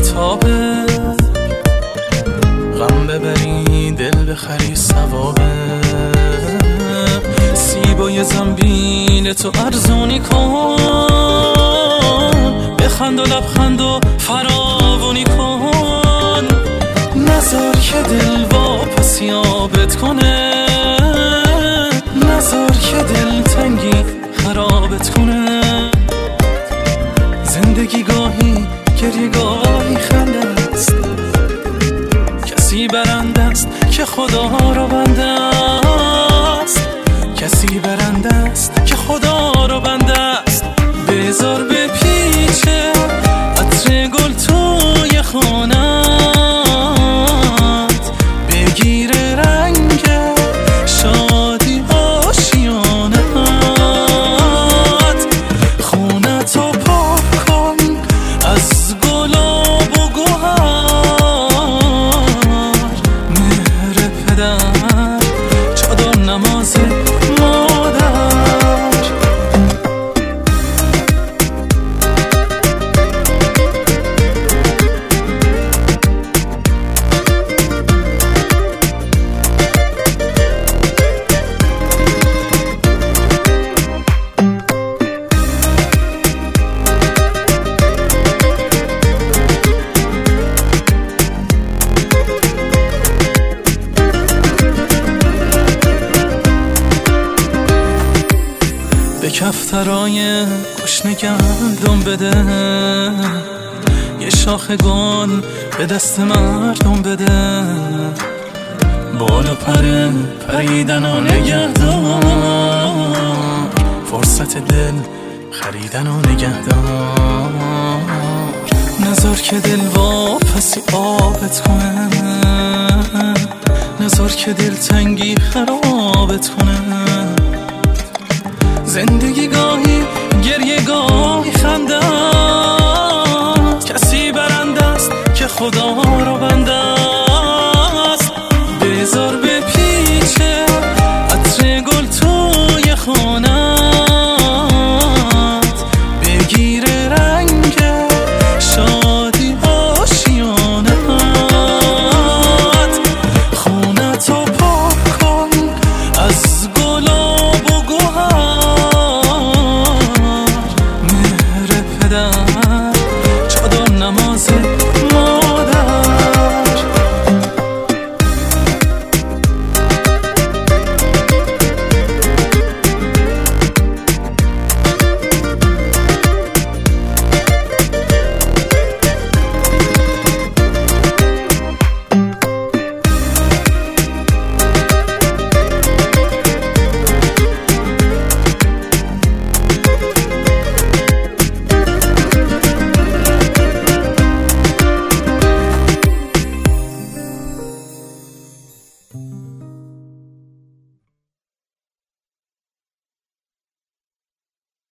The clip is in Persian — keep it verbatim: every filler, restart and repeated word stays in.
تابه، غم ببری دل بخری ثوابه. سیبای زنبیل تو ارزونی کن، بخند و لبخند و فراوانی کن. نذار که دل واپس یابت کنه، نذار که دل تنگی خرابت کنه. زندگی گاهی گریه گاهی خنده است، کسی برنده است که خدا را بنده است، کسی برنده است که خدا را بنده است. بذار بپیچه عطر گل توی خانت، بگیره رنگ شادی آشیانت. خونتو پاک کن از گلاب و گوهر، مهر پدر چادر نماز مادر. به کفترای گشنه گندم بده، یه شاخ گل به دست مردم بده. بال و پر پریدن و نگهدار، فرصت دل خریدن و نگهدار. نذار که دل واپسی آبت کنه، نذار که دل تنگی خرابت کنه. زندگی گاهی گریه گاهی خنده است، کسی برنده است که خدا